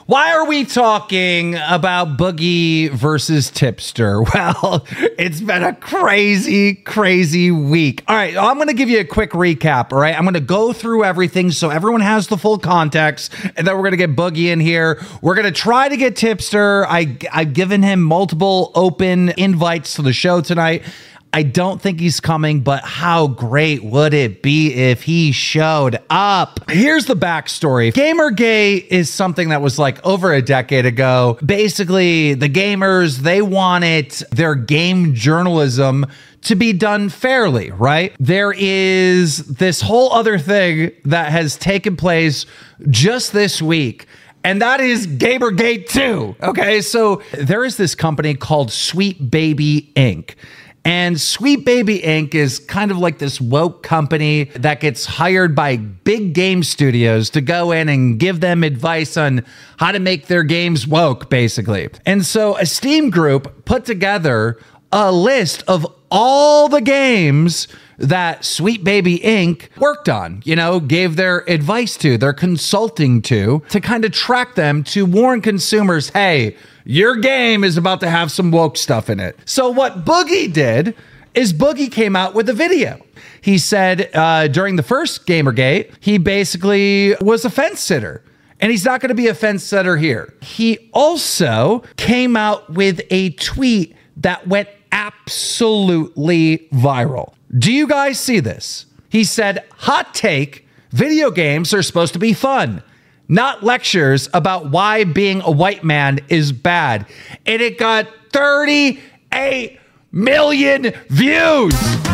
Why are we talking about Boogie versus Tipster? Well, it's been a crazy week. All right, I'm going to give you a quick recap, all right? I'm going to go through everything so everyone has the full context, and then we're going to get Boogie in here. We're going to try to get Tipster. I've given him multiple open invites to the show tonight. I don't think he's coming, but how great would it be if he showed up? Here's the backstory. Gamergate is something that was like over a decade ago. Basically, the gamers, they wanted their game journalism to be done fairly, right? There is this whole other thing that has taken place just this week, and that is Gamergate 2. Okay, so there is this company called Sweet Baby Inc. And Sweet Baby Inc. is kind of like this woke company that gets hired by big game studios to go in and give them advice on how to make their games woke, basically. And so a Steam group put together a list of all the games that Sweet Baby Inc. worked on, gave their advice to, their consulting to kind of track them to warn consumers, hey, your game is about to have some woke stuff in it. So what Boogie did is Boogie came out with a video. He said during the first Gamergate, he basically was a fence sitter. And he's not going to be a fence sitter here. He also came out with a tweet that went absolutely viral. Do you guys see this? He said, hot take, video games are supposed to be fun, not lectures about why being a white man is bad. And it got 38 million views.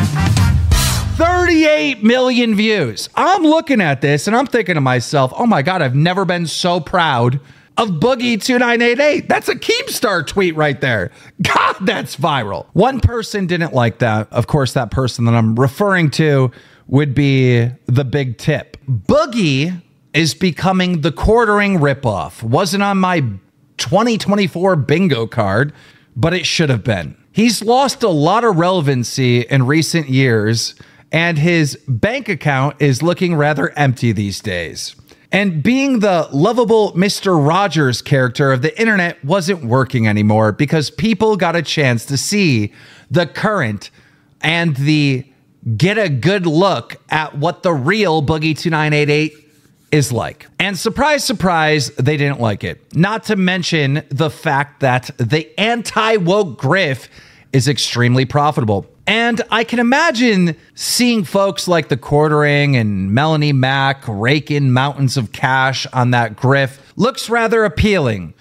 38 million views. I'm looking at this and I'm thinking to myself, oh my God, I've never been so proud of Boogie2988. That's a Keemstar tweet right there. God, that's viral. One person didn't like that. Of course, that person that I'm referring to would be the Big Tip. Boogie is becoming the quartering ripoff. Wasn't on my 2024 bingo card, but it should have been. He's lost a lot of relevancy in recent years, and his bank account is looking rather empty these days. And being the lovable Mr. Rogers character of the internet wasn't working anymore because people got a chance to see the current and the get a good look at what the real Boogie2988 is like. And surprise, surprise, they didn't like it. Not to mention the fact that the anti-woke grift is extremely profitable. And I can imagine seeing folks like the Quartering and Melanie Mack rake in mountains of cash on that grift looks rather appealing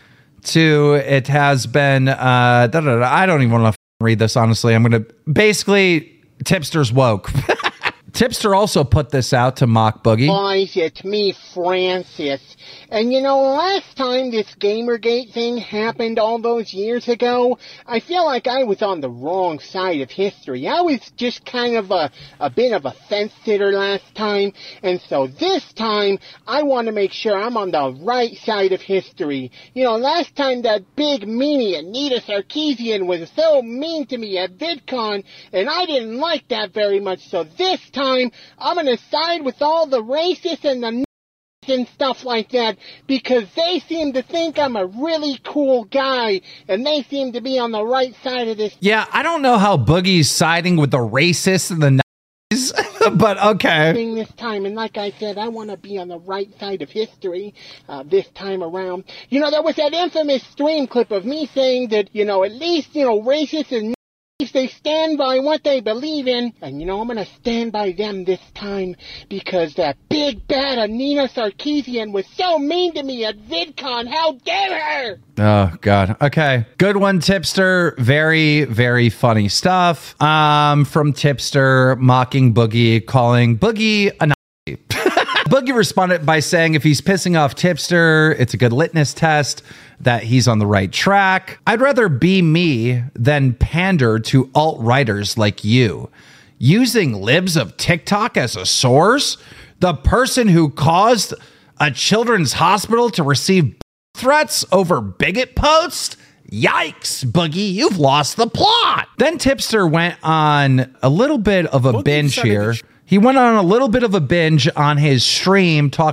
to it has been, I don't even want to read this, honestly. I'm going to basically, Tipster's woke. Tipster also put this out to mock Boogie. Guys, it's me, Francis. And last time this Gamergate thing happened all those years ago, I feel like I was on the wrong side of history. I was just kind of a bit of a fence sitter last time, and so this time, I want to make sure I'm on the right side of history. Last time that big meanie Anita Sarkeesian was so mean to me at VidCon, and I didn't like that very much, so this time, I'm going to side with all the racists and the and stuff like that, because they seem to think I'm a really cool guy, and they seem to be on the right side of this. Yeah, I don't know how Boogie's siding with the racists and the Nazis, but okay. This time, and like I said, I want to be on the right side of history this time around. There was that infamous stream clip of me saying that, at least, racists and they stand by what they believe in, and I'm gonna stand by them this time because that big bad Anita Sarkeesian was so mean to me at VidCon. How dare her! Oh God. Okay, good one, Tipster. Very, very funny stuff. From Tipster mocking Boogie, calling Boogie a Nazi. Boogie responded by saying if he's pissing off Tipster, it's a good litmus test that he's on the right track. I'd rather be me than pander to alt-righters like you. Using libs of TikTok as a source? The person who caused a children's hospital to receive threats over bigot posts? Yikes, Boogie, you've lost the plot. Then Tipster went on a little bit of a binge here. He went on a little bit of a binge on his stream talking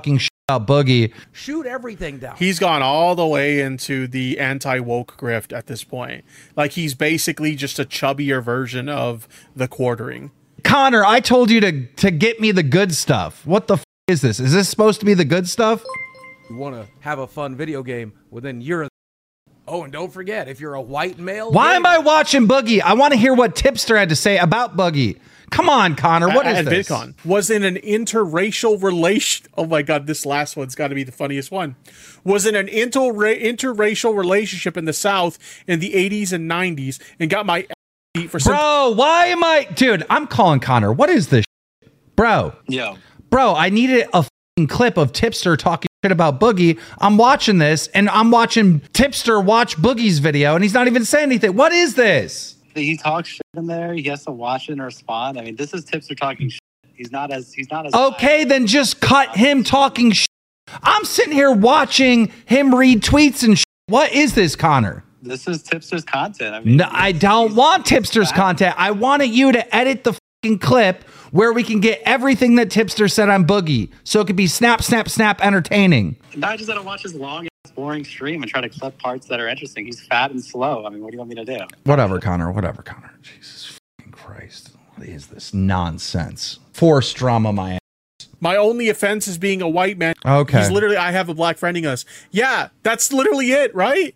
about Boogie. Shoot everything down. He's gone all the way into the anti-woke grift at this point. Like, he's basically just a chubbier version of the Quartering. Connor, I told you to get me the good stuff. What the is this? Is this supposed to be the good stuff? You want to have a fun video game, well, then you're a... Oh, and don't forget, if you're a white male... Why am I watching Boogie? I want to hear what Tipster had to say about Boogie. Come on, Connor. What is this? VidCon was in an interracial relation. Oh my God, this last one's got to be the funniest one. Was in an interracial relationship in the South in the 80s and 90s and got my beat for some. Bro, why am I... Dude, I'm calling Connor. What is this shit? Bro. Yo. Bro, I needed a clip of Tipster talking shit about Boogie. I'm watching this, and I'm watching Tipster watch Boogie's video, and he's not even saying anything. What is this? He talks shit in there. He has to watch it and respond. I mean, this is Tipster talking shit. He's not as okay, then just cut him talking shit. I'm sitting here watching him read tweets and shit. What is this, Connor? This is Tipster's content. I mean, no, I don't want Tipster's content. I wanted you to edit the fucking clip where we can get everything that Tipster said on Boogie, so it could be snap, snap, snap entertaining. Not just that I watch his long, boring stream and try to clip parts that are interesting. He's fat and slow. I mean, what do you want me to do? Whatever, Connor. Whatever, Connor. Jesus fucking Christ. What is this nonsense? Forced drama, my ass. My only offense is being a white man. Okay. He's literally, I have a black friending us. Yeah, that's literally it, right?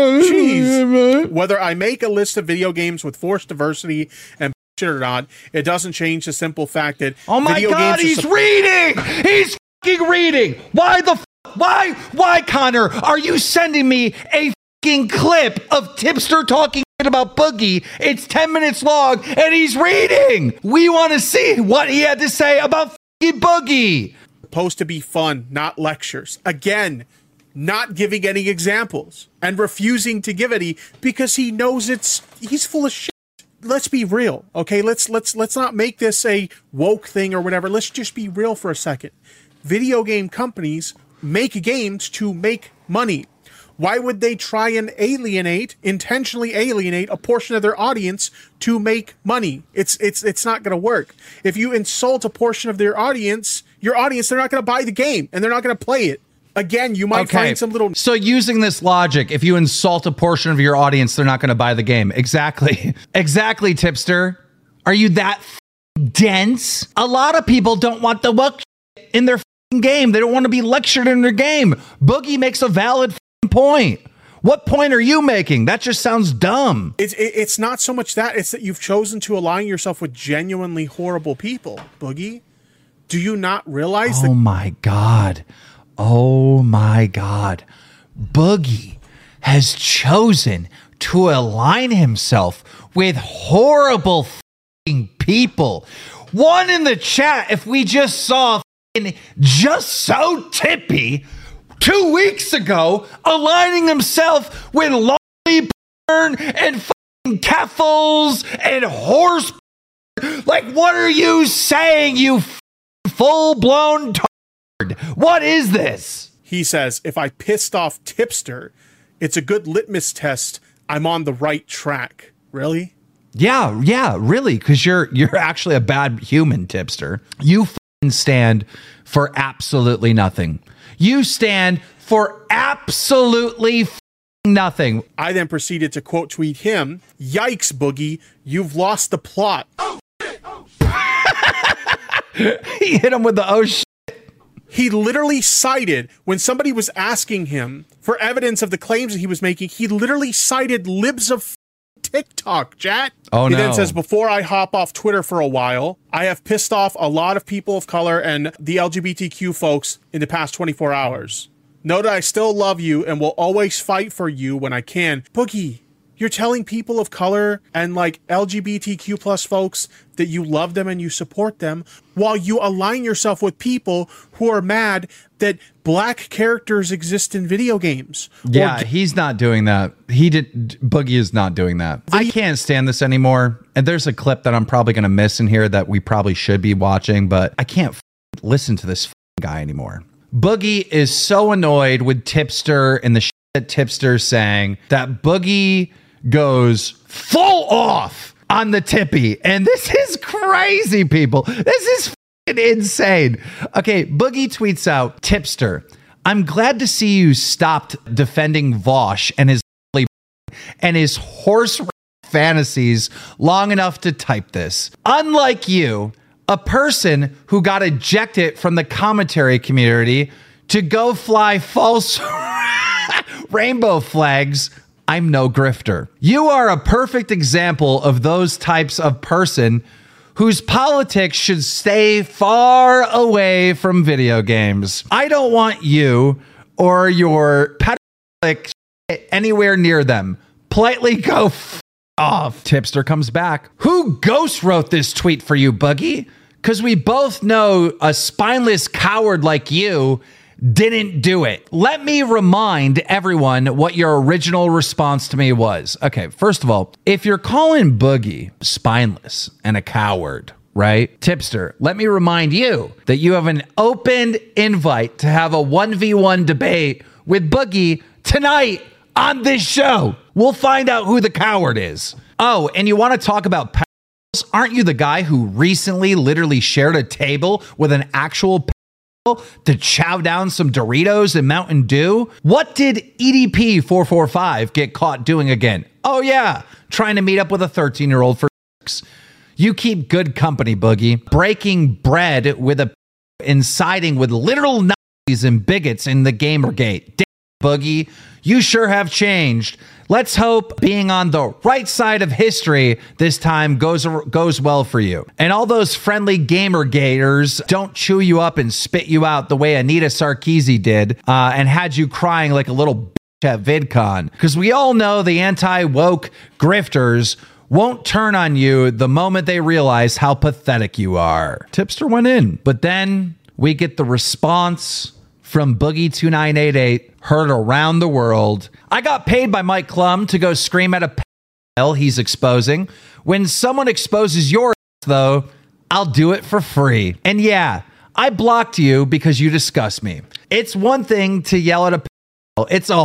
Jeez. Whether I make a list of video games with forced diversity and shit or not, it doesn't change the simple fact that oh my video God, games he's reading! He's fucking reading! Why, Connor, are you sending me a fucking clip of Tipster talking shit about Boogie? It's 10 minutes long, and he's reading! We want to see what he had to say about fucking Boogie! Supposed to be fun, not lectures. Again, not giving any examples, and refusing to give any because he knows he's full of shit. Let's be real, okay? Let's not make this a woke thing or whatever. Let's just be real for a second. Video game companies make games to make money. Why would they try and intentionally alienate a portion of their audience to make money? It's not going to work. If you insult a portion of their audience, they're not going to buy the game and they're not going to play it. Again, you might find some little... So using this logic, if you insult a portion of your audience, they're not going to buy the game. Exactly. Exactly, Tipster. Are you that dense? A lot of people don't want the woke in their game. They don't want to be lectured in their game. Boogie makes a valid point. What point are you making? That just sounds dumb. It's not so much that. It's that you've chosen to align yourself with genuinely horrible people, Boogie. Do you not realize that... Oh, my God. Oh my God. Boogie has chosen to align himself with horrible people. One in the chat, if we just saw Just So Tippy 2 weeks ago, aligning himself with Lolly Burn and Keffels and Horse. Like, what are you saying, you full-blown what is this? He says, if I pissed off Tipster, it's a good litmus test. I'm on the right track. Really? Yeah, really, because you're actually a bad human, Tipster. You stand for absolutely nothing. You stand for absolutely nothing. I then proceeded to quote tweet him, "Yikes, Boogie, you've lost the plot." He hit him with the oh shit. He literally cited, when somebody was asking him for evidence of the claims that he was making, he literally cited libs of TikTok, chat. Oh, he no. then says, before I hop off Twitter for a while, I have pissed off a lot of people of color and the LGBTQ folks in the past 24 hours. Know that I still love you and will always fight for you when I can. Boogie, you're telling people of color and like LGBTQ plus folks that you love them and you support them while you align yourself with people who are mad that black characters exist in video games. Yeah, he's not doing that. Boogie is not doing that. I can't stand this anymore. And there's a clip that I'm probably going to miss in here that we probably should be watching, but I can't listen to this guy anymore. Boogie is so annoyed with Tipster and the shit that Tipster's saying that Boogie goes full off on the Tippy. And this is crazy, people. This is insane. Okay, Boogie tweets out, Tipster, I'm glad to see you stopped defending Vosh and his horse fantasies long enough to type this. Unlike you, a person who got ejected from the commentary community to go fly false rainbow flags, I'm no grifter. You are a perfect example of those types of person whose politics should stay far away from video games. I don't want you or your pedophilic shit anywhere near them. Politely go off. Tipster comes back. Who ghost wrote this tweet for you, Boogie? Because we both know a spineless coward like you didn't do it. Let me remind everyone what your original response to me was. Okay, first of all, if you're calling Boogie spineless and a coward, right? Tipster, let me remind you that you have an open invite to have a 1v1 debate with Boogie tonight on this show. We'll find out who the coward is. Oh, and you want to talk about pedophiles? Aren't you the guy who recently literally shared a table with an actual to chow down some Doritos and Mountain Dew? What did EDP 445 get caught doing again? Oh yeah, trying to meet up with a 13-year-old for sex. You keep good company, Boogie. Breaking bread with and siding with literal Nazis and bigots in the Gamergate. Damn, Boogie, you sure have changed. Let's hope being on the right side of history this time goes well for you. And all those friendly Gamergaters don't chew you up and spit you out the way Anita Sarkeesian did and had you crying like a little bitch at VidCon. Because we all know the anti-woke grifters won't turn on you the moment they realize how pathetic you are. Tipster went in. But then we get the response from Boogie2988 heard around the world. I got paid by Mike Klum to go scream at a pedophile he's exposing. When someone exposes your though, I'll do it for free. And yeah, I blocked you because you disgust me. It's one thing to yell at a pedophile. It's a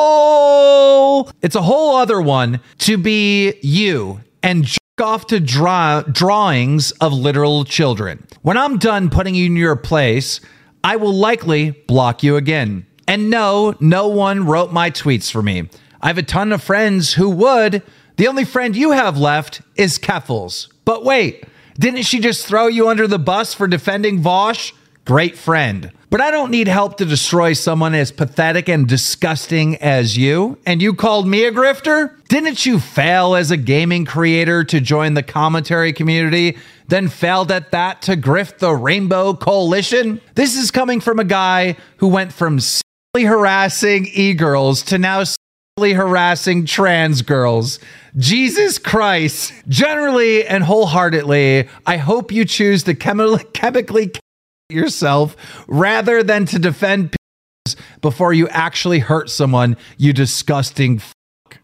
whole other one to be you and jerk off to drawings of literal children. When I'm done putting you in your place, I will likely block you again. And no one wrote my tweets for me. I have a ton of friends who would. The only friend you have left is Keffels. But wait, didn't she just throw you under the bus for defending Vosh? Great friend. But I don't need help to destroy someone as pathetic and disgusting as you. And you called me a grifter? Didn't you fail as a gaming creator to join the commentary community, then failed at that to grift the Rainbow Coalition? This is coming from a guy who went from harassing e-girls to now harassing trans girls. Jesus Christ. Generally and wholeheartedly, I hope you choose to chemically yourself rather than to defend before you actually hurt someone, you disgusting fuck.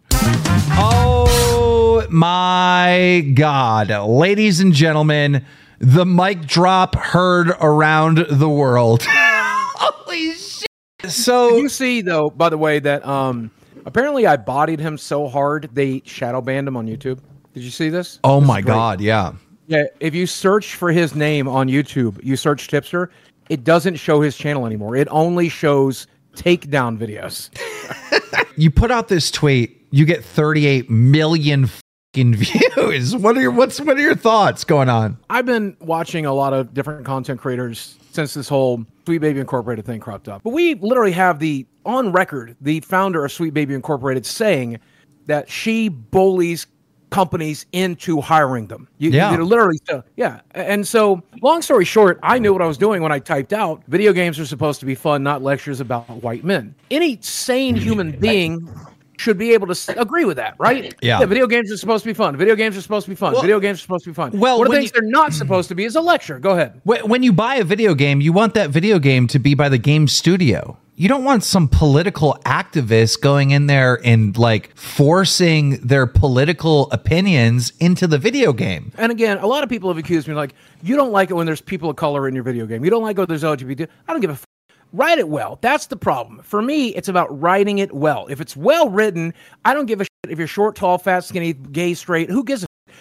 Oh my God. Ladies and gentlemen, the mic drop heard around the world. Holy shit. So you see, though, by the way, that apparently I bodied him so hard they shadow banned him on YouTube. Did you see this? Oh this my God, yeah. Yeah, if you search for his name on YouTube, you search Tipster, it doesn't show his channel anymore. It only shows takedown videos. You put out this tweet, you get 38 million fucking views. What are your thoughts going on? I've been watching a lot of different content creators since this whole Sweet Baby Incorporated thing cropped up. But we literally have on record, the founder of Sweet Baby Incorporated saying that she bullies companies into hiring them. You literally, yeah. And so, long story short, I knew what I was doing when I typed out, video games are supposed to be fun, not lectures about white men. Any sane human being should be able to agree with that, right? Yeah. Video games are supposed to be fun. Video games are supposed to be fun. Video games are supposed to be fun. Well, one of the things they're not supposed to be is a lecture. Go ahead. When you buy a video game, you want that video game to be by the game studio. You don't want some political activist going in there and like forcing their political opinions into the video game. And again, a lot of people have accused me like, you don't like it when there's people of color in your video game. You don't like it when there's LGBT. I don't give a f. Write it well. That's the problem. For me, it's about writing it well. If it's well written, I don't give a shit if you're short, tall, fat, skinny, gay, straight. Who gives a f?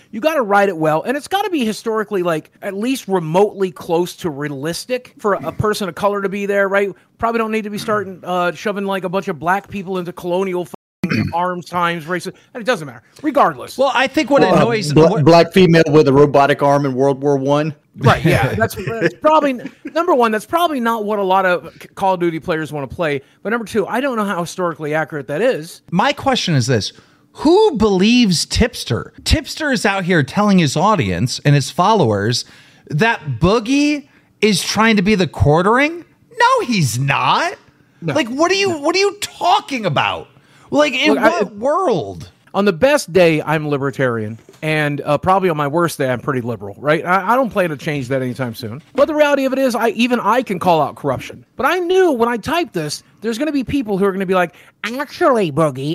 You got to write it well, and it's got to be historically, like, at least remotely close to realistic for a person of color to be there, right? Probably don't need to be starting shoving like a bunch of black people into colonial arms times races, and it doesn't matter regardless. Well, I think what annoys black female with a robotic arm in World War I. Right, yeah, that's probably number one. That's probably not what a lot of Call of Duty players want to play. But number two, I don't know how historically accurate that is. My question is this: who believes Tipster? Tipster is out here telling his audience and his followers that Boogie is trying to be the quartering. No, he's not. No. Like, what are you talking about? Like, in what world? On the best day, I'm libertarian, and probably on my worst day, I'm pretty liberal, right? I don't plan to change that anytime soon. But the reality of it is, I can call out corruption. But I knew when I typed this, there's going to be people who are going to be like, actually, Boogie.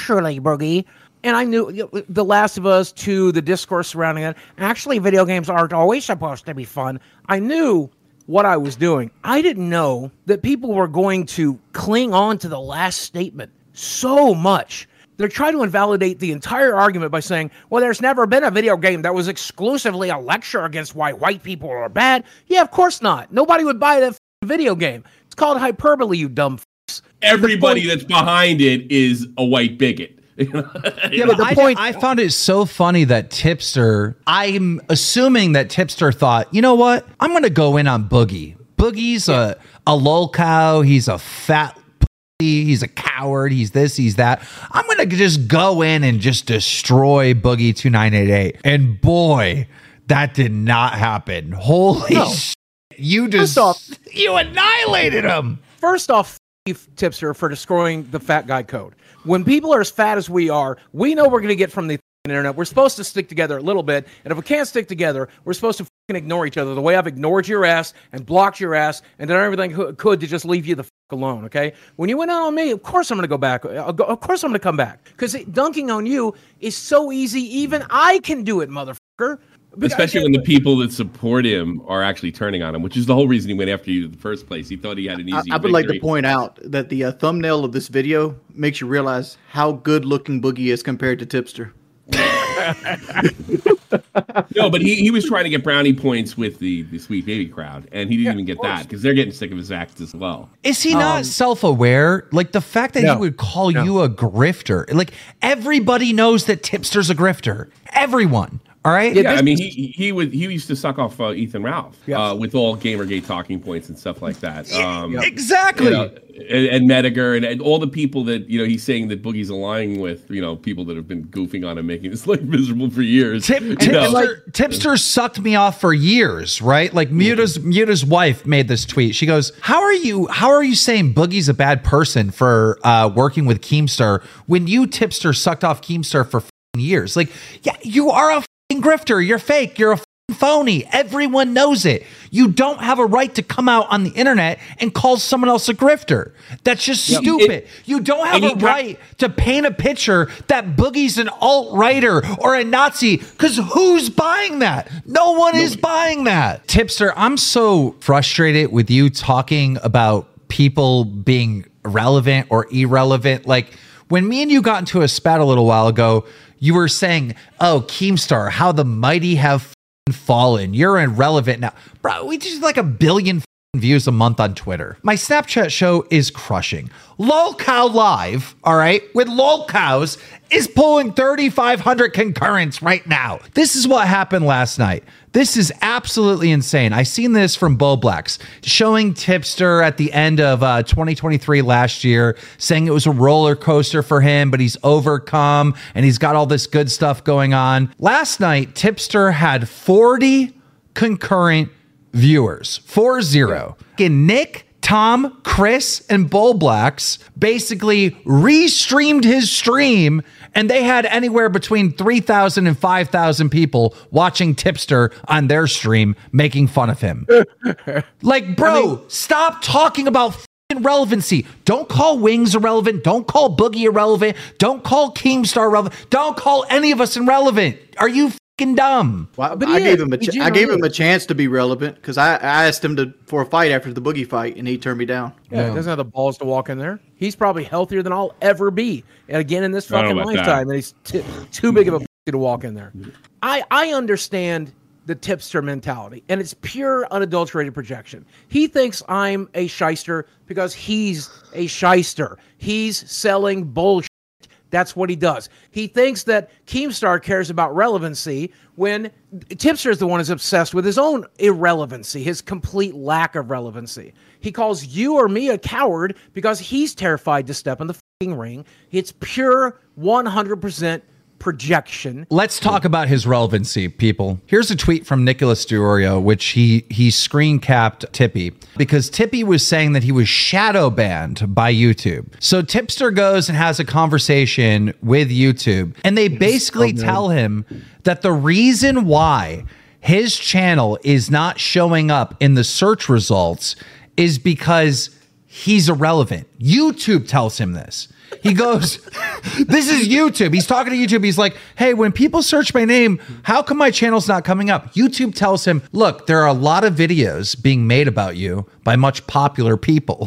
And I knew The Last of Us 2, the discourse surrounding that. Actually, video games aren't always supposed to be fun. I knew what I was doing. I didn't know that people were going to cling on to the last statement so much. They're trying to invalidate the entire argument by saying, well, there's never been a video game that was exclusively a lecture against why white people are bad. Yeah, of course not. Nobody would buy that video game. It's called hyperbole, you dumb f***s. Everybody that's behind it is a white bigot. Yeah, but I found it so funny that Tipster, I'm assuming that Tipster thought, you know what? I'm going to go in on Boogie. Boogie's a lolcow. He's a fat pussy. He's a coward. He's this, he's that. I'm going to just go in and just destroy Boogie 2988. And boy, that did not happen. Holy shit. You annihilated him. First off, Tipster for destroying the fat guy code. When people are as fat as we are, we know we're going to get from the internet. We're supposed to stick together a little bit, and if we can't stick together, we're supposed to ignore each other the way I've ignored your ass and blocked your ass and done everything could to just leave you the alone, okay? When you went out on me, of course I'm going to go back. Of course I'm going to come back, because dunking on you is so easy. Even I can do it, motherfucker. Especially when the people that support him are actually turning on him, which is the whole reason he went after you in the first place. He thought he had an easy I would like to point out that the thumbnail of this video makes you realize how good-looking Boogie is compared to Tipster. No, but he was trying to get brownie points with the Sweet Baby crowd, and he didn't even get that because they're getting sick of his acts as well. Is he not self-aware? Like, the fact that he would call you a grifter, like, everybody knows that Tipster's a grifter. Everyone. All right. Yeah, I mean, he used to suck off Ethan Ralph with all Gamergate talking points and stuff like that. Exactly. You know, and Mediger and all the people that he's saying that Boogie's aligning with. People that have been goofing on him, making his life miserable for years. Tipster sucked me off for years, right? Like Muta's wife made this tweet. She goes, "How are you saying Boogie's a bad person for working with Keemstar when you Tipster sucked off Keemstar for years? Like, yeah, you are a grifter. You're fake. You're a phony. Everyone knows it. You don't have a right to come out on the internet and call someone else a grifter. That's just stupid. You don't have a right to paint a picture that Boogie's an alt-righter or a Nazi, because who's buying that? No one is buying that. Tipster, I'm so frustrated with you talking about people being relevant or irrelevant. Like, when me and you got into a spat a little while ago, you were saying, oh, Keemstar, how the mighty have fallen. You're irrelevant now. Bro, we just like 1 billion views a month on Twitter. My Snapchat show is crushing. LolCow Live, all right, with LolCows is pulling 3,500 concurrents right now. This is what happened last night. This is absolutely insane. I seen this from Boblax showing Tipster at the end of 2023 last year, saying it was a roller coaster for him, but he's overcome and he's got all this good stuff going on. Last night, Tipster had 40 concurrent viewers, 40. And Nick, Tom, Chris, and Boblax basically restreamed his stream, and they had anywhere between 3,000 and 5,000 people watching Tipster on their stream, making fun of him. Like, bro, stop talking about relevancy. Don't call Wings irrelevant. Don't call Boogie irrelevant. Don't call Keemstar irrelevant. Don't call any of us irrelevant. Are you dumb? Well, I gave him a chance to be relevant because I asked him for a fight after the Boogie fight, and he turned me down. Yeah, he doesn't have the balls to walk in there. He's probably healthier than I'll ever be, and again in this fucking lifetime. And he's too big of a to walk in there. I understand the tipster mentality, and it's pure unadulterated projection. He thinks I'm a shyster because he's a shyster. He's selling bullshit. That's what he does. He thinks that Keemstar cares about relevancy when Tipster is the one who's obsessed with his own irrelevancy, his complete lack of relevancy. He calls you or me a coward because he's terrified to step in the fucking ring. It's pure 100% projection. Let's talk about his relevancy, people. Here's a tweet from Nicholas DiOrio, which he screen capped Tippy because Tippy was saying that he was shadow banned by YouTube. So Tipster goes and has a conversation with YouTube, and they basically tell him that the reason why his channel is not showing up in the search results is because he's irrelevant. YouTube tells him this. He goes, this is YouTube. He's talking to YouTube. He's like, hey, when people search my name, how come my channel's not coming up? YouTube tells him, look, there are a lot of videos being made about you by much popular people.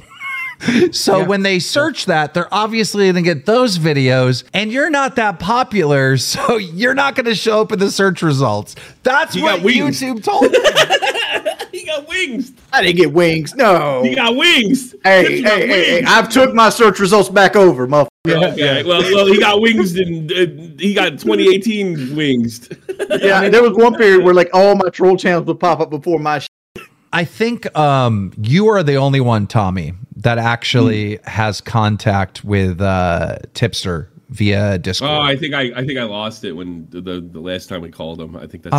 So when they search that, they're obviously going to get those videos, and you're not that popular, so you're not going to show up in the search results. That's what YouTube told me. He got wings. I didn't get wings. No. He got wings. Hey, I've took my search results back over, motherfucker. Okay. Well, he got wings and he got 2018 wings. Yeah, there was one period where like all my troll channels would pop up before my I think you are the only one, Tommy, that actually has contact with Tipster via Discord. Oh, I think I lost it when the last time we called him. I think that's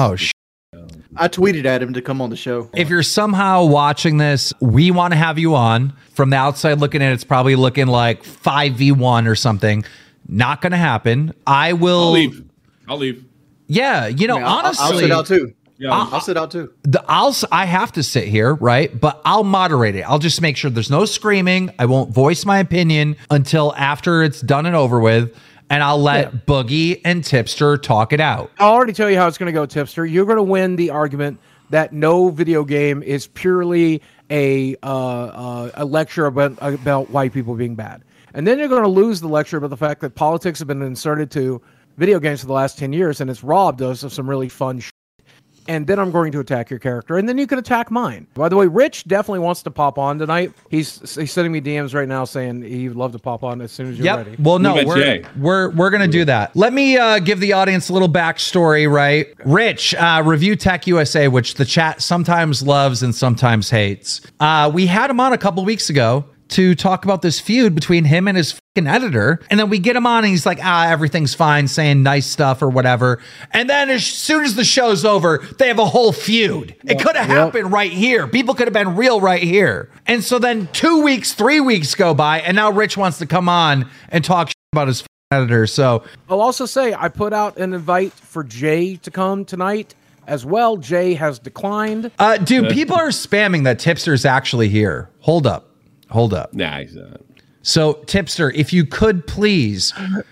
I tweeted at him to come on the show. If you're somehow watching this, we want to have you on. From the outside looking in, it's probably looking like 5v1 or something. Not going to happen. I'll leave. Yeah, honestly, I'll sit out too. Yeah, I'll sit out too. I have to sit here, right? But I'll moderate it. I'll just make sure there's no screaming. I won't voice my opinion until after it's done and over with. And I'll let Boogie and Tipster talk it out. I'll already tell you how it's going to go, Tipster. You're going to win the argument that no video game is purely a lecture about white people being bad. And then you're going to lose the lecture about the fact that politics have been inserted to video games for the last 10 years, and it's robbed us of some really fun shit. And then I'm going to attack your character, and then you can attack mine. By the way, Rich definitely wants to pop on tonight. He's sending me DMs right now saying he'd love to pop on as soon as you're ready. Well, no, we're gonna do that. Let me give the audience a little backstory, right? Rich, Review Tech USA, which the chat sometimes loves and sometimes hates. We had him on a couple weeks ago to talk about this feud between him and his fucking editor. And then we get him on and he's like, everything's fine, saying nice stuff or whatever. And then as soon as the show's over, they have a whole feud. It could have happened right here. People could have been real right here. And so then 2 weeks, 3 weeks go by, and now Rich wants to come on and talk about his editor. So I'll also say I put out an invite for Jay to come tonight as well. Jay has declined. Dude, people are spamming that Tipster's actually here. Hold up. Nah, he's not. So, Tipster, if you could please.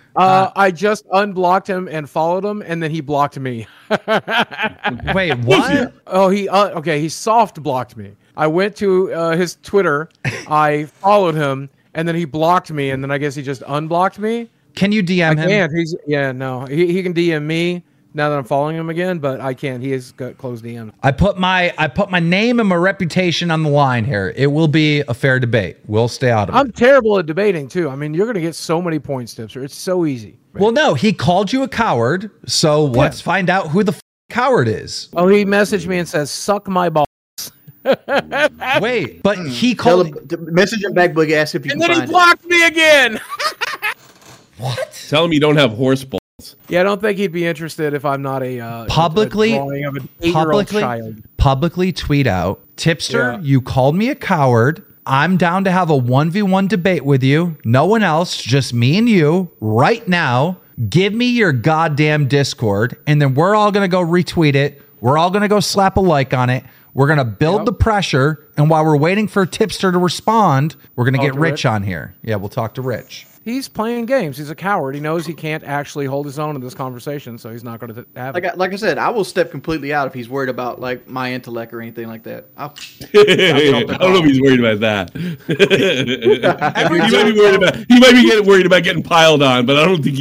I just unblocked him and followed him, and then he blocked me. Wait, what? Oh, he soft blocked me. I went to his Twitter, I followed him, and then he blocked me, and then I guess he just unblocked me. Can you DM him? I can't. He can DM me now that I'm following him again, but I can't. He has got closed DM. I put my name and my reputation on the line here. It will be a fair debate. We'll stay out of it. I'm terrible at debating too. I mean, you're going to get so many points, Tipster. It's so easy. Right? Well, no, he called you a coward. So let's find out who the coward is. Oh, he messaged me and says, "Suck my balls." Wait, but he called. Message him back, Boogie. Ask if you and can then find he blocked me again. What? Tell him you don't have horse balls. Yeah, I don't think he'd be interested if I'm not a publicly a drawing of an 8-year-old child. Publicly tweet out, Tipster, you called me a coward. I'm down to have a 1v1 debate with you. No one else, just me and you right now. Give me your goddamn Discord, and then we're all going to go retweet it. We're all going to go slap a like on it. We're going to build the pressure, and while we're waiting for Tipster to respond, we're going to get Rich on here. Yeah, we'll talk to Rich. He's playing games. He's a coward. He knows he can't actually hold his own in this conversation, so he's not going to have it. Like I said, I will step completely out if he's worried about like my intellect or anything like that. I don't know if he's worried about that. He might be worried about getting piled on, but I don't think.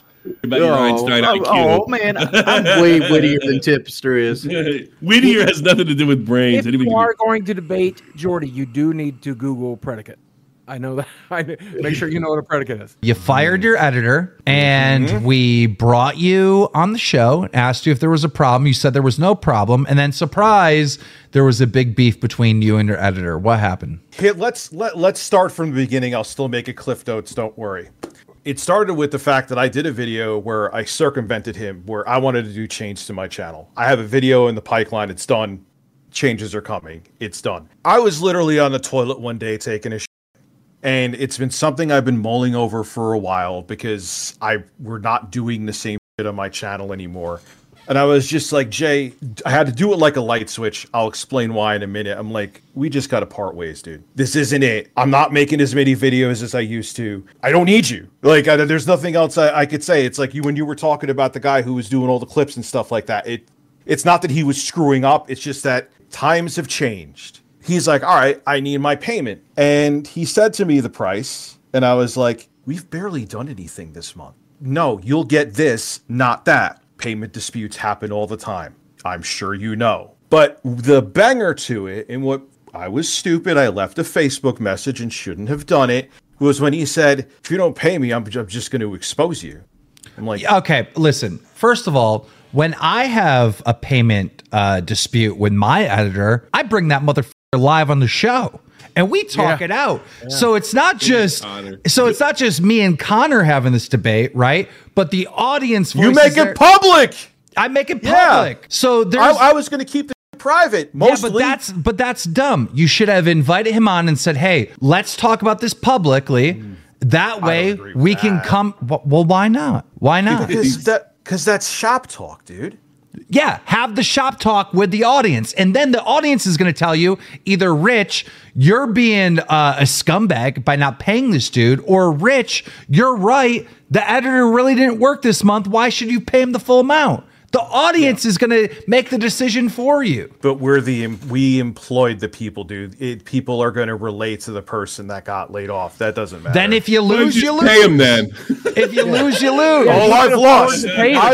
about your Einstein IQ. Oh man, I'm way wittier than Tipster is. Whittier has nothing to do with brains. If you are going to debate Jordy, you do need to Google predicate. I know that. Make sure you know what a predicate is. You fired your editor, and we brought you on the show, asked you if there was a problem. You said there was no problem, and then surprise, there was a big beef between you and your editor. What happened? Here, let's start from the beginning. I'll still make it Cliff Notes. Don't worry. It started with the fact that I did a video where I circumvented him, where I wanted to do change to my channel. I have a video in the pipeline. It's done. Changes are coming. It's done. I was literally on the toilet one day taking a shit. And it's been something I've been mulling over for a while because we're not doing the same shit on my channel anymore. And I was just like, Jay, I had to do it like a light switch. I'll explain why in a minute. I'm like, we just got to part ways, dude. This isn't it. I'm not making as many videos as I used to. I don't need you. Like, there's nothing else I could say. It's like when you were talking about the guy who was doing all the clips and stuff like that. It's not that he was screwing up. It's just that times have changed. He's like, all right, I need my payment. And he said to me the price. And I was like, we've barely done anything this month. No, you'll get this, not that. Payment disputes happen all the time. I'm sure you know. But the banger to it, and what I was stupid, I left a Facebook message and shouldn't have done it, was when he said, if you don't pay me, I'm just going to expose you. I'm like, okay, listen, first of all, when I have a payment dispute with my editor, I bring that motherfucker live on the show and we talk it out. Yeah. So it's not just me and Connor having this debate, right? But the audience you make it public. I make it public. Yeah. So there's I was going to keep the private mostly. Yeah, but that's dumb. You should have invited him on and said, "Hey, let's talk about this publicly." That way we can come. Well, why not? Why not? Because that's shop talk, dude. Yeah, have the shop talk with the audience. And then the audience is going to tell you either, Rich, you're being a scumbag by not paying this dude, or Rich, you're right. The editor really didn't work this month. Why should you pay him the full amount? The audience is going to make the decision for you. But we employed the people, dude. People are going to relate to the person that got laid off. That doesn't matter. Then if you lose, you lose. Pay him then. If you lose, you lose. Oh, I've lost.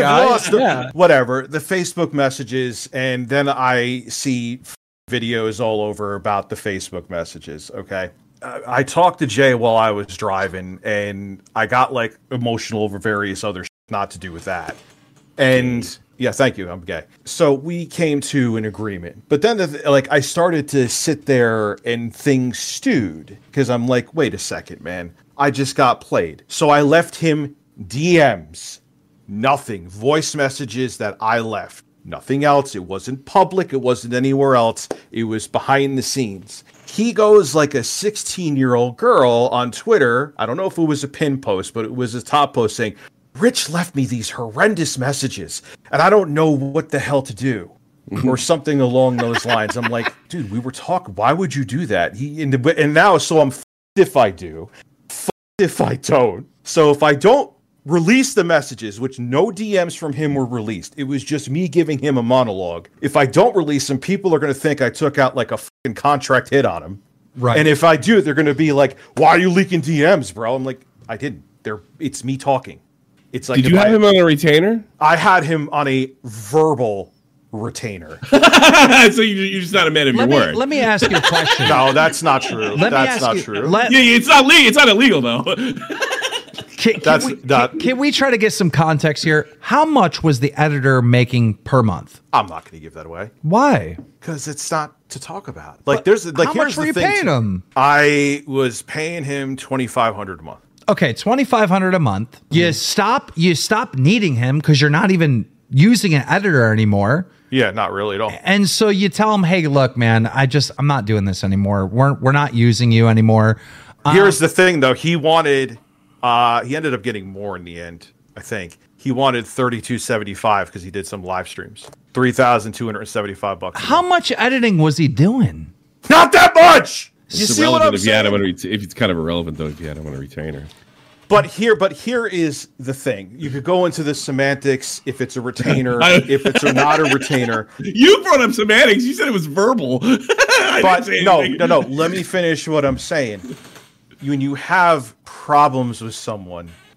Whatever. The Facebook messages, and then I see videos all over about the Facebook messages, okay? I talked to Jay while I was driving, and I got, like, emotional over various other not to do with that. And... yeah, thank you. I'm gay. So we came to an agreement. But then, I started to sit there and things stewed. Because I'm like, wait a second, man. I just got played. So I left him DMs. Nothing. Voice messages that I left. Nothing else. It wasn't public. It wasn't anywhere else. It was behind the scenes. He goes like a 16-year-old girl on Twitter. I don't know if it was a pin post, but it was a top post saying, Rich left me these horrendous messages, and I don't know what the hell to do, or something along those lines. I'm like, dude, we were talking. Why would you do that? And now, so I'm if I do, if I don't. So if I don't release the messages, which no DMs from him were released, it was just me giving him a monologue. If I don't release them, people are going to think I took out like a fucking contract hit on him. Right. And if I do, they're going to be like, why are you leaking DMs, bro? I'm like, I didn't. It's me talking. It's like, did you have him on a retainer? I had him on a verbal retainer. So you're just not a man of your word. Let me ask you a question. No, that's not true. That's not true. It's not legal. It's not illegal though. Can we try to get some context here? How much was the editor making per month? I'm not going to give that away. Why? Because it's not to talk about. Like, there's like, how much were you paying him? I was paying him $2,500 a month. Okay, $2,500 a month. You stop needing him because you're not even using an editor anymore. Yeah, not really at all. And so you tell him, hey, look, man, I'm not doing this anymore. We're not using you anymore. Here's the thing, though. He wanted. He ended up getting more in the end. I think he wanted $3,275 because he did some live streams. $3,275. How much editing was he doing? Not that much. You see what I'm saying? If it's kind of irrelevant though, if you had him on a retainer. But here is the thing. You could go into the semantics if it's a retainer, if it's not a retainer. You brought up semantics. You said it was verbal. But no. Let me finish what I'm saying. When you have problems with someone,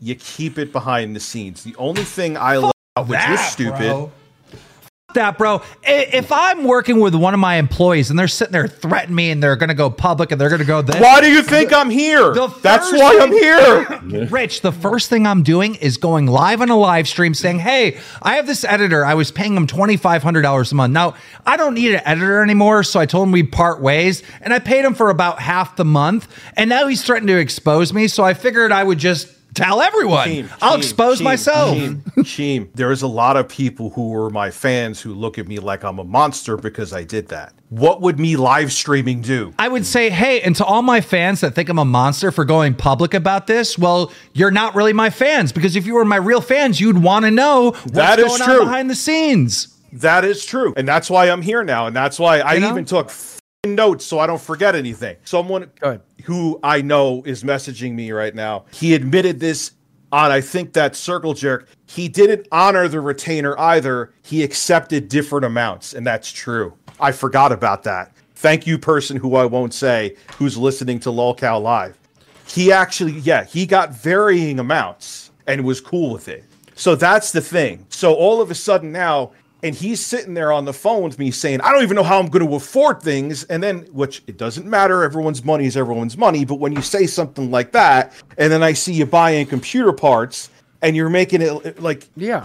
you keep it behind the scenes. The only thing I left out, which was stupid. Bro. That, bro. If I'm working with one of my employees and they're sitting there threatening me and they're going to go public and they're going to go this. Why do you think I'm here? That's why I'm here. Rich, the first thing I'm doing is going live on a live stream saying, hey, I have this editor. I was paying him $2,500 a month. Now, I don't need an editor anymore, so I told him we'd part ways. And I paid him for about half the month. And now he's threatening to expose me, so I figured I would just tell everyone. I'll expose myself. Sheem, there's a lot of people who were my fans who look at me like I'm a monster because I did that. What would me live streaming do? I would say, hey, and to all my fans that think I'm a monster for going public about this, well, you're not really my fans, because if you were my real fans, you'd want to know what's going on behind the scenes. That is true. And that's why I'm here now. And that's why I even took notes so I don't forget anything. Someone who I know is messaging me right now. He admitted this on, I think, that Circle Jerk. He didn't honor the retainer either. He accepted different amounts, and that's true. I forgot about that. Thank you, person who I won't say, who's listening to LolCow Live. He actually, he got varying amounts and was cool with it. So that's the thing. So all of a sudden now, and he's sitting there on the phone with me saying, I don't even know how I'm going to afford things. And then, which it doesn't matter. Everyone's money is everyone's money. But when you say something like that, and then I see you buying computer parts and you're making it like,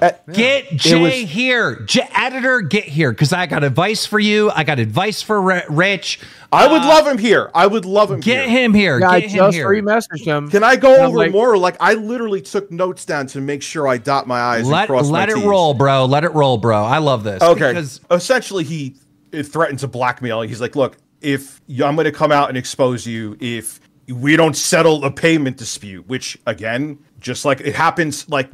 get Jay here. Editor, get here. Because I got advice for you. I got advice for Rich. I would love him here. I would love him here. Get him here. Yeah, get him here. Messaged him. Can I go over more? Like, I literally took notes down to make sure I dot my I's and cross my T's. Let it roll, bro. Let it roll, bro. I love this. Okay. Because essentially, he threatened to blackmail. He's like, look, if I'm going to come out and expose you if we don't settle a payment dispute, which, again, just like it happens, like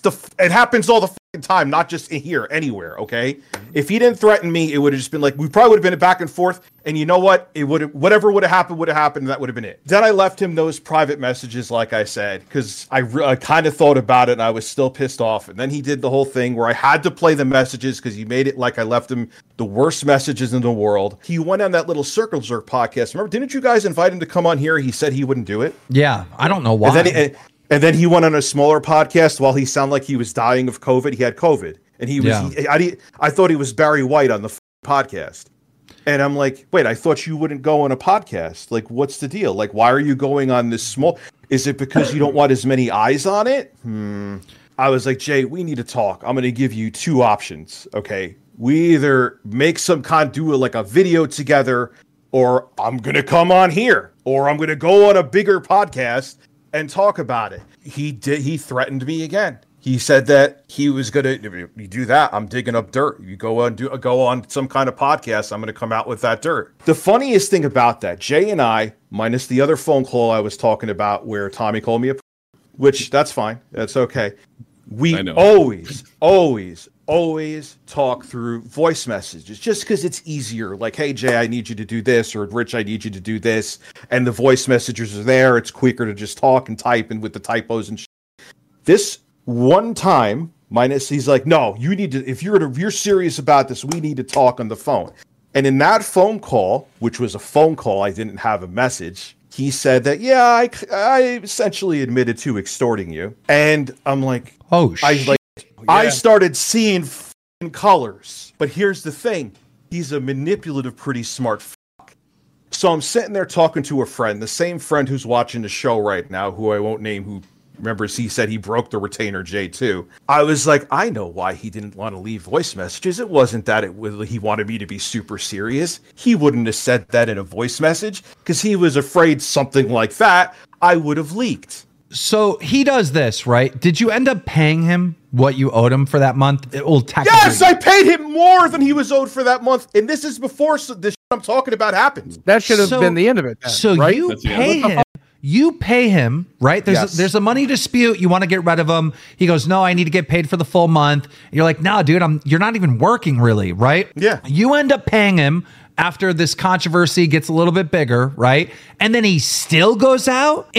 it happens all the fucking time, not just in here, anywhere, okay? If he didn't threaten me, it would have just been like, we probably would have been back and forth, and you know what? It would have, whatever would have happened, and that would have been it. Then I left him those private messages, like I said, because I kind of thought about it, and I was still pissed off, and then he did the whole thing where I had to play the messages, because he made it like I left him the worst messages in the world. He went on that little Circle Jerk podcast. Remember, didn't you guys invite him to come on here? He said he wouldn't do it. Yeah, I don't know why. And then he went on a smaller podcast while he sounded like he was dying of COVID. He had COVID. And he was, I thought he was Barry White on the podcast. And I'm like, wait, I thought you wouldn't go on a podcast. Like, what's the deal? Like, why are you going on this small? Is it because you don't want as many eyes on it? I was like, Jay, we need to talk. I'm going to give you two options. Okay. We either make some kind, do like a video together, or I'm going to come on here, or I'm going to go on a bigger podcast and talk about it. He threatened me again. He said that he was gonna, if you do that, I'm digging up dirt. You go on some kind of podcast, I'm gonna come out with that dirt. The funniest thing about that, Jay and I, minus the other phone call I was talking about where Tommy called me which that's fine, that's okay. We always talk through voice messages just because it's easier. Like, hey, Jay, I need you to do this, or Rich, I need you to do this. And the voice messages are there. It's quicker to just talk and type and with the typos and shit. This one time, he's like, no, you need to, if you're serious about this, we need to talk on the phone. And in that phone call, which was a phone call, I didn't have a message. He said that, yeah, I essentially admitted to extorting you. And I'm like, oh, shit. I started seeing colors. But here's the thing. He's a manipulative, pretty smart fuck. So I'm sitting there talking to a friend, the same friend who's watching the show right now, who I won't name, who remembers he said he broke the retainer, J2. I was like, I know why he didn't want to leave voice messages. It wasn't that he wanted me to be super serious. He wouldn't have said that in a voice message because he was afraid something like that I would have leaked. So he does this, right? Did you end up paying him what you owed him for that month? Yes, I paid him more than he was owed for that month. And this is before this shit I'm talking about happened. That should have been the end of it. Then, so right? You pay him, right? There's a money dispute. You want to get rid of him. He goes, no, I need to get paid for the full month. And you're like, no, dude, you're not even working really, right? Yeah. You end up paying him after this controversy gets a little bit bigger, right? And then he still goes out and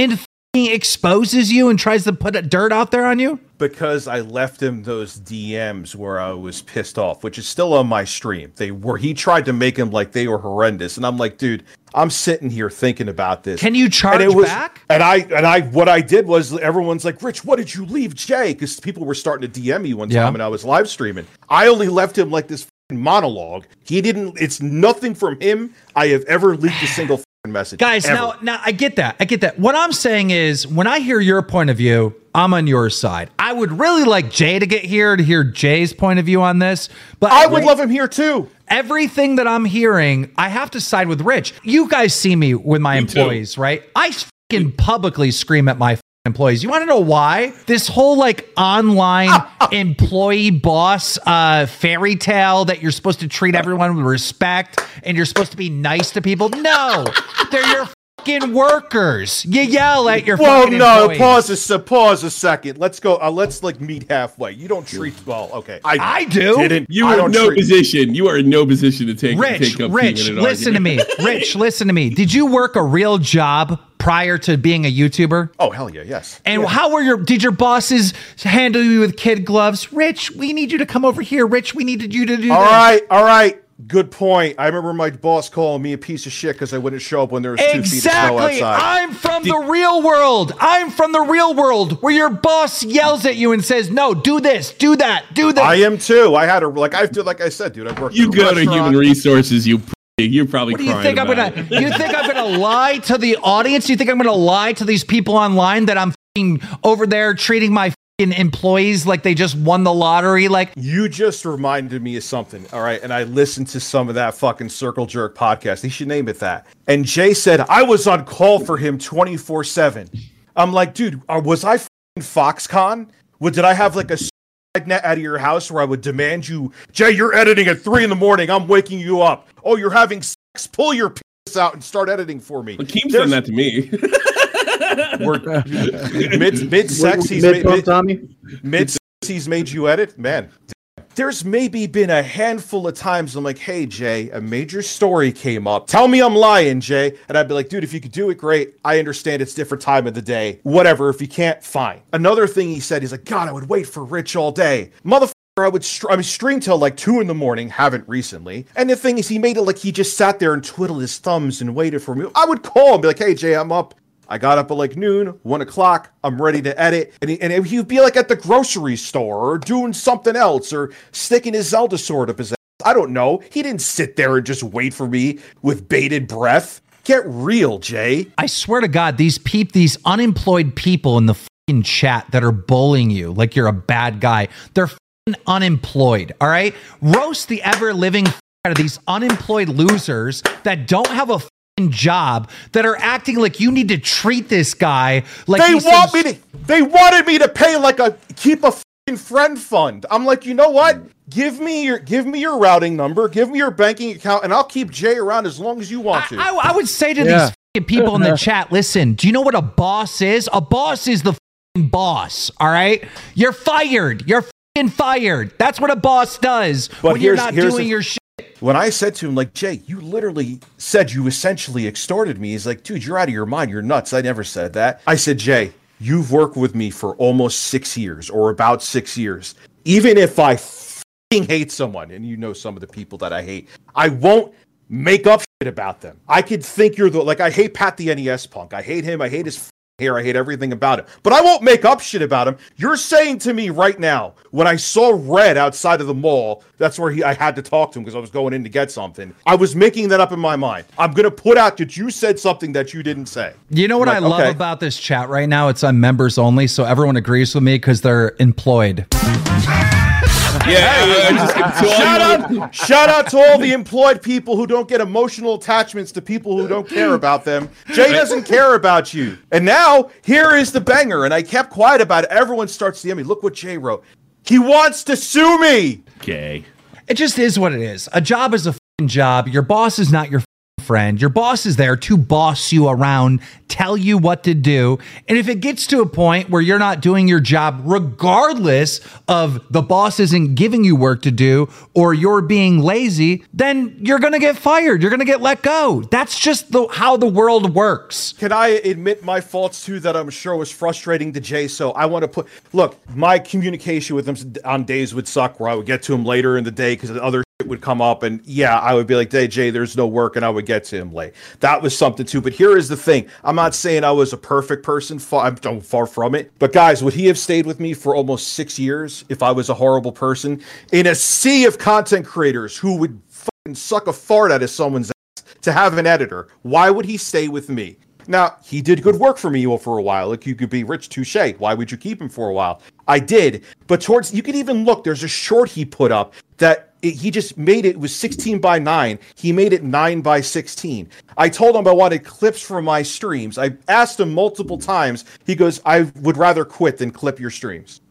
exposes you and tries to put dirt out there on you? Because I left him those DMs where I was pissed off, which is still on my stream. He tried to make them like they were horrendous, and I'm like, dude, I'm sitting here thinking about this. Can you charge back? And what I did was, everyone's like, Rich, what did you leave Jay? Because people were starting to DM me one time, and I was live streaming. I only left him like this monologue. It's nothing from him I have ever leaked a single message. Guys, ever. now I get that. What I'm saying is, when I hear your point of view, I'm on your side. I would really like Jay to get here to hear Jay's point of view on this, but I would love him here too. Everything that I'm hearing, I have to side with Rich. You guys see me with my employees, right? I fucking publicly scream at my employees. You want to know why? This whole like online employee boss fairy tale that you're supposed to treat everyone with respect and you're supposed to be nice to people. No, they're your fucking workers. You yell at your fucking employees. Pause a second. Let's go. Let's like meet halfway. You don't treat okay. I do. You are in no position. You are in no position to take up Rich, listen to me. Rich, listen to me. Did you work a real job prior to being a YouTuber? Oh, hell yeah, yes. And did your bosses handle you with kid gloves? Rich, we need you to come over here. Rich, we needed you to do this. All right. Good point. I remember my boss calling me a piece of shit because I wouldn't show up when there was 2 feet of snow outside. I'm from the real world. I'm from the real world where your boss yells at you and says, no, do this, do that, do this. I am too. I had to, like I said, dude, I worked You go to human resources, you're probably crying. You think I'm gonna lie to the audience? You think I'm gonna lie to these people online that I'm over there treating my employees like they just won the lottery? Like, you just reminded me of something. All right, and I listened to some of that fucking Circle Jerk podcast. He should name it that. And Jay said I was on call for him 24/7. I'm like, dude, was I Foxconn? Did I have like a net out of your house where I would demand you, Jay, you're editing at 3 a.m. I'm waking you up. Oh, you're having sex. Pull your penis out and start editing for me. Well, Keem's done that to me. Mid-sex, he's made you edit? Man, there's maybe been a handful of times I'm like, hey, Jay, a major story came up. Tell me I'm lying, Jay. And I'd be like, dude, if you could do it, great. I understand it's different time of the day. Whatever. If you can't, fine. Another thing he said, he's like, God, I would wait for Rich all day. Motherfucker, I would stream till like 2 a.m. Haven't recently. And the thing is, he made it like he just sat there and twiddled his thumbs and waited for me. I would call him and be like, hey, Jay, I'm up. I got up at like noon, 1 o'clock. I'm ready to edit. And he'd be like at the grocery store or doing something else or sticking his Zelda sword up his ass. I don't know. He didn't sit there and just wait for me with bated breath. Get real, Jay. I swear to God, these unemployed people in the fucking chat that are bullying you like you're a bad guy, they're fucking unemployed, all right? Roast the ever-living out of these unemployed losers that don't have a job, that are acting like you need to treat this guy like they wanted me to pay like keep a friend fund. I'm like, you know what? Give me your routing number, give me your banking account, and I'll keep Jay around as long as you want to. I would say to these people in the chat, listen, do you know what a boss is? A boss is the boss, all right? You're fired. You're fired. That's what a boss does when you're not doing your shit. When I said to him, like, Jay, you literally said you essentially extorted me. He's like, dude, you're out of your mind. You're nuts. I never said that. I said, Jay, you've worked with me for almost 6 years or about 6 years. Even if I hate someone, and you know some of the people that I hate, I won't make up shit about them. I could think I hate Pat the NES Punk. I hate him. I hate his hair. I hate everything about him. But I won't make up shit about him. You're saying to me right now, when I saw Red outside of the mall, that's where I had to talk to him because I was going in to get something. I was making that up in my mind. I'm going to put out that you said something that you didn't say. You know what I love about this chat right now? It's on members only, so everyone agrees with me because they're employed. Shout out to all the employed people who don't get emotional attachments to people who don't care about them. Jay doesn't care about you. And now, here is the banger, and I kept quiet about it. Everyone starts DMing me. Look what Jay wrote. He wants to sue me. Okay. It just is what it is. A job is a job. Your boss is not your friend. Your boss is there to boss you around, tell you what to do. And if it gets to a point where you're not doing your job, regardless of the boss isn't giving you work to do or you're being lazy, then you're going to get fired. You're going to get let go. That's just how the world works. Can I admit my faults too that I'm sure was frustrating to Jay? So I want to look, my communication with him on days would suck where I would get to him later in the day because other shit would come up, and yeah, I would be like, hey Jay, there's no work, and I would get to him late. That was something too. But here is the thing. I'm not saying I was a perfect person. I'm far from it. But guys, would he have stayed with me for almost 6 years if I was a horrible person? In a sea of content creators who would fucking suck a fart out of someone's ass to have an editor, why would he stay with me? Now, he did good work for me for a while. Like, you could be Rich, touche. Why would you keep him for a while? I did. But you can even look, there's a short he put up that he just made it was 16 by 9. He made it 9 by 16. I told him I wanted clips for my streams. I asked him multiple times. He goes, I would rather quit than clip your streams.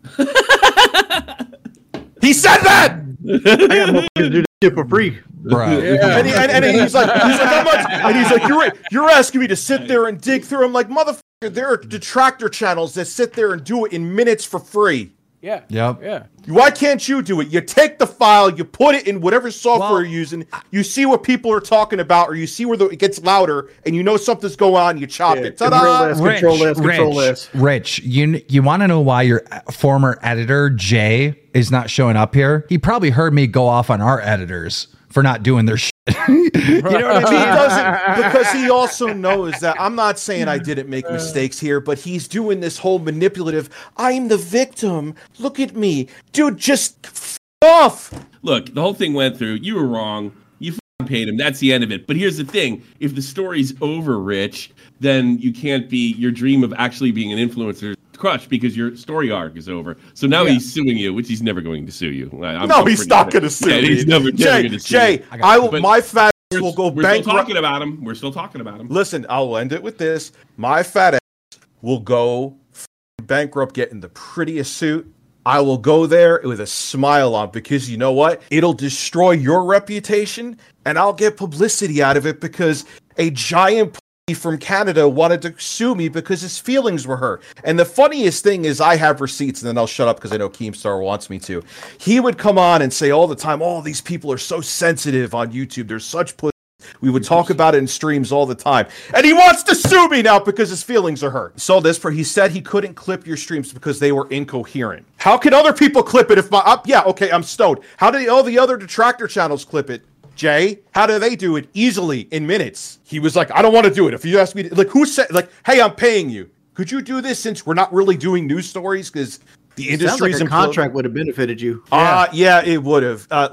He said that! I got more to do this for free. Right. Yeah. And he's like, how much? And he's like, you're asking me to sit there and dig through. I'm like, motherfucker, there are detractor channels that sit there and do it in minutes for free. Yeah. Yep. Yeah. Why can't you do it? You take the file, you put it in whatever software you're using, you see what people are talking about, or you see where it gets louder, and you know something's going on, you chop it. Ta-da! Control S. Rich, you want to know why your former editor, Jay, is not showing up here? He probably heard me go off on our editors for not doing their shit. You know what I mean? He doesn't, because he also knows that I'm not saying I didn't make mistakes here, but he's doing this whole manipulative, I'm the victim, look at me. Dude, just f off. Look, the whole thing went through. You were wrong. You paid him. That's the end of it. But here's the thing. If the story's over, Rich, then you can't be, your dream of actually being an influencer crushed because your story arc is over. So now he's suing you, which he's never going to sue you. No, he's not going to sue me. He's never going to sue Jay, you. my fat ass will go bankrupt. We're still talking about him. We're still talking about him. Listen, I'll end it with this. My fat ass will go bankrupt getting the prettiest suit. I will go there with a smile on because you know what? It'll destroy your reputation and I'll get publicity out of it because a giant from Canada wanted to sue me because his feelings were hurt. And the funniest thing is I have receipts, and then I'll shut up because I know Keemstar wants me to. He would come on and say all the time, oh, these people are so sensitive on YouTube. They're such pussies. We would talk about it in streams all the time. And he wants to sue me now because his feelings are hurt. So he said he couldn't clip your streams because they were incoherent. How can other people clip it if I'm stoned. How do all the other detractor channels clip it? Jay, how do they do it? Easily, in minutes. He was like, I don't want to do it. If you ask me, who said, hey, I'm paying you. Could you do this since we're not really doing news stories? Because the industry's sounds like a contract would have benefited you. Yeah, it would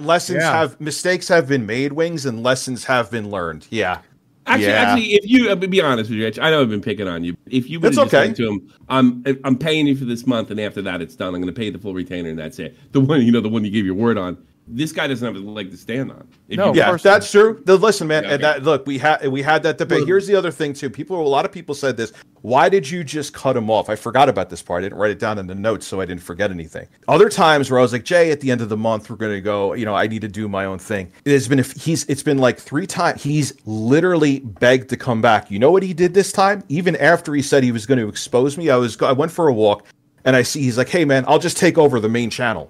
have. Mistakes have been made, Wings, and lessons have been learned. Yeah. Actually, if you be honest with you, Rich, I know I've been picking on you. If you would have just said to him, I'm paying you for this month, and after that, it's done. I'm going to pay the full retainer, and that's it. The one you gave your word on. This guy doesn't have a leg to stand on. That's true. Listen, man. Yeah, okay. We had that debate. Here's the other thing too. A lot of people said this. Why did you just cut him off? I forgot about this part. I didn't write it down in the notes, so I didn't forget anything. Other times where I was like, Jay, at the end of the month, we're going to go. I need to do my own thing. It's been like 3 times. He's literally begged to come back. You know what he did this time? Even after he said he was going to expose me, I went for a walk, and he's like, hey man, I'll just take over the main channel.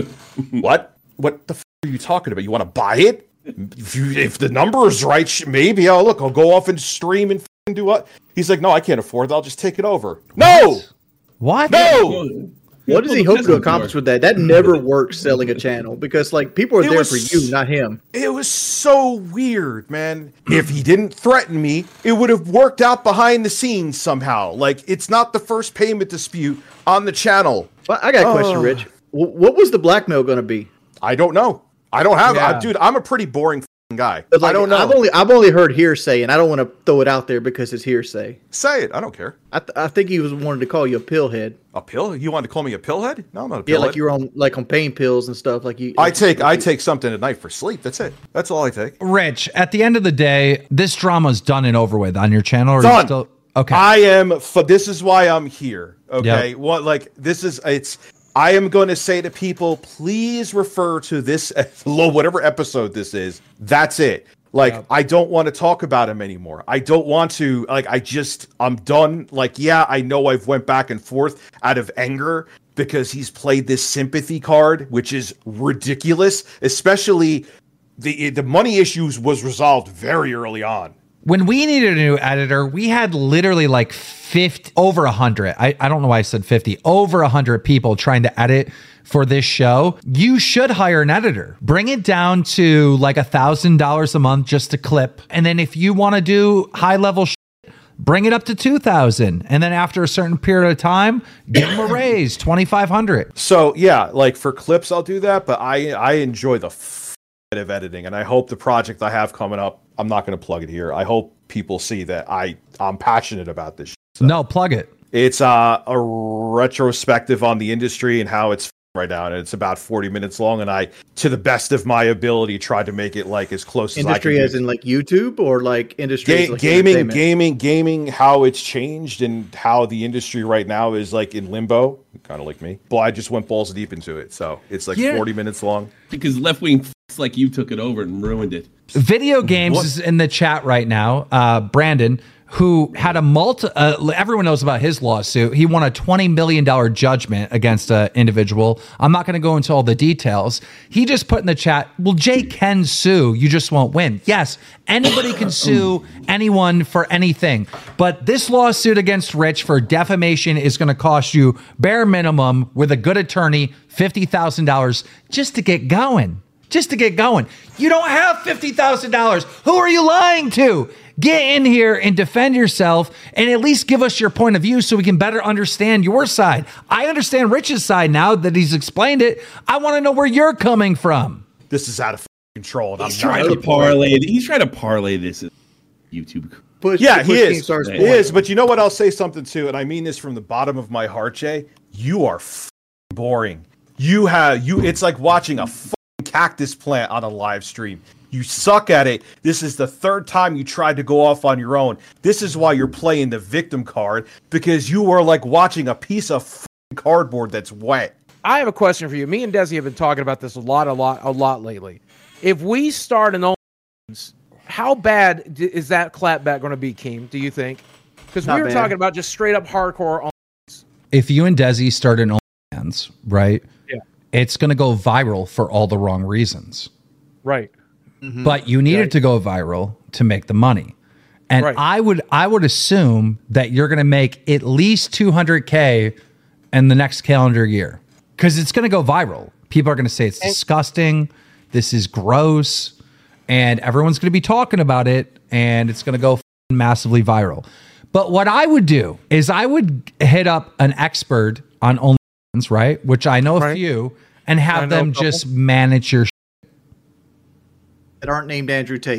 What? What the f are you talking about? You want to buy it? If the number is right, maybe. I'll go off and stream and do what? He's like, no, I can't afford it. I'll just take it over. No! What? No! What does he hope to accomplish with that? That never works selling a channel because people are there for you, not him. It was so weird, man. If he didn't threaten me, it would have worked out behind the scenes somehow. It's not the first payment dispute on the channel. Well, I got a question, Rich. What was the blackmail going to be? I don't know. I don't have dude, I'm a pretty boring guy. I don't know. I've only heard hearsay, and I don't want to throw it out there because it's hearsay. Say it. I don't care. I think he wanted to call you a pillhead. A pill? You wanted to call me a pillhead? No, I'm not a pillhead. Yeah, like you're on pain pills and stuff. I take something at night for sleep. That's it. That's all I take. Rich, at the end of the day, this drama's done and over with on your channel. Or done. Still, okay. This is why I'm here. Okay. Yep. I am going to say to people, please refer to this, whatever episode this is. That's it. Like, I don't want to talk about him anymore. I don't want to, like, I'm done. Like, yeah, I know I've went back and forth out of anger because he's played this sympathy card, which is ridiculous, especially the money issues was resolved very early on. When we needed a new editor, we had literally like 50, over 100. I don't know why I said 50, over 100 people trying to edit for this show. You should hire an editor. Bring it down to like $1,000 a month just to clip. And then if you want to do high level bring it up to 2,000. And then after a certain period of time, give them a raise, 2,500. So yeah, like for clips, I'll do that. But I enjoy the of editing, and I hope the project I have coming up, I'm not going to plug it here. I hope people see that I'm passionate about this. So no, plug it. It's a retrospective on the industry and how it's right now, and it's about 40 minutes long, and I, to the best of my ability, tried to make it like as close as I can. Industry as in like YouTube, or like industry like gaming, how it's changed and how the industry right now is like in limbo, kind of like me. But I just went balls deep into it, so it's like 40 minutes long. Because left wing like you took it over and ruined it. Video Games is in the chat right now. Brandon, who had a everyone knows about his lawsuit. He won a $20 million judgment against an individual. I'm not going to go into all the details. He just put in the chat, well, Jay can sue. You just won't win. Yes, anybody can sue anyone for anything. But this lawsuit against Rich for defamation is going to cost you bare minimum with a good attorney, $50,000 just to get going. Just to get going. You don't have $50,000. Who are you lying to? Get in here and defend yourself and at least give us your point of view so we can better understand your side. I understand Rich's side now that he's explained it. I want to know where you're coming from. This is out of control. And He's trying to parlay this in YouTube. He is. But you know what? I'll say something too, and I mean this from the bottom of my heart, Jay. You are boring. It's like watching a cactus plant on a live stream. You suck at it. This is the third time you tried to go off on your own. This is why you're playing the victim card, because you are like watching a piece of cardboard that's wet. I have a question for you. Me and Desi have been talking about this a lot lately. If we start an OnlyFans, how bad is that clapback going to be, Keem, do you think? Because we were talking about just straight up hardcore OnlyFans. If you and Desi start an OnlyFans, right? Yeah. It's going to go viral for all the wrong reasons. Right. Mm-hmm. But you need it to go viral to make the money. And I would assume that you're going to make at least $200K in the next calendar year, because it's going to go viral. People are going to say it's disgusting. This is gross. And everyone's going to be talking about it, and it's going to go massively viral. But what I would do is I would hit up an expert on OnlyFans, right? Which I know a few, and have them just manage your that aren't named Andrew Tate.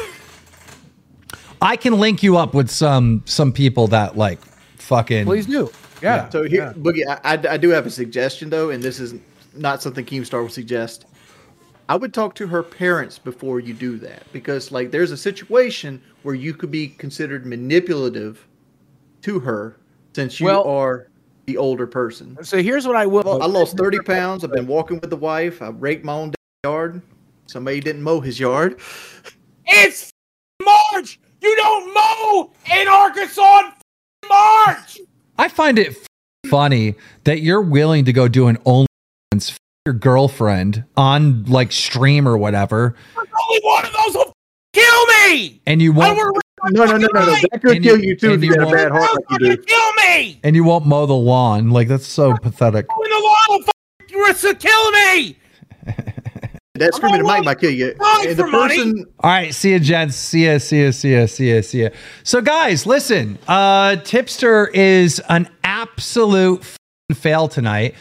I can link you up with some people that like fucking. Please do. Yeah. So here, Boogie, I do have a suggestion though, and this is not something Keemstar would suggest. I would talk to her parents before you do that, because like there's a situation where you could be considered manipulative to her since you are the older person. So here's what I will. I lost 30 pounds. I've been walking with the wife. I raked my own yard. Somebody didn't mow his yard. It's March. You don't mow in Arkansas on March. I find it funny that you're willing to go do an OnlyFans your girlfriend on like stream or whatever. There's only one of those will kill me. And you won't. No. That could kill you too if you had a bad heart like you do. Kill me. And you won't mow the lawn. Like that's so pathetic. Mowing the lawn will kill me. That screaming at Mike might kill you. And the person. All right, see ya, gents. See ya. So, guys, listen. Tipster is an absolute fail tonight.